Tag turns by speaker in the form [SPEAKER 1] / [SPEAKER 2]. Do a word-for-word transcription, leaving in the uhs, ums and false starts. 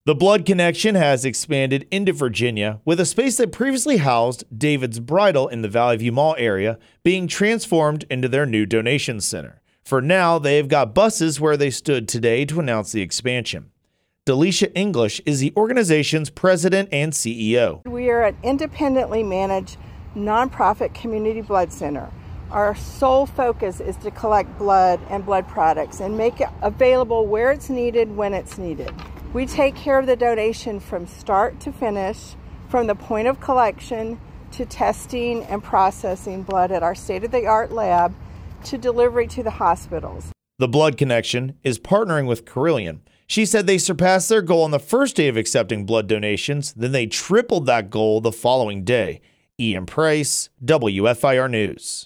[SPEAKER 1] The Blood Connection has expanded into Virginia, with a space that previously housed David's Bridal in the Valley View Mall area being transformed into their new donation center. For now, they've got buses where they stood today to announce the expansion. Delisha English is the organization's president and C E O.
[SPEAKER 2] We are an independently managed nonprofit community blood center. Our sole focus is to collect blood and blood products and make it available where it's needed when it's needed. We take care of the donation from start to finish, from the point of collection to testing and processing blood at our state-of-the-art lab to delivery to the hospitals.
[SPEAKER 1] The Blood Connection is partnering with Carilion. She said they surpassed their goal on the first day of accepting blood donations, then they tripled that goal the following day. Ian Price, W F I R News.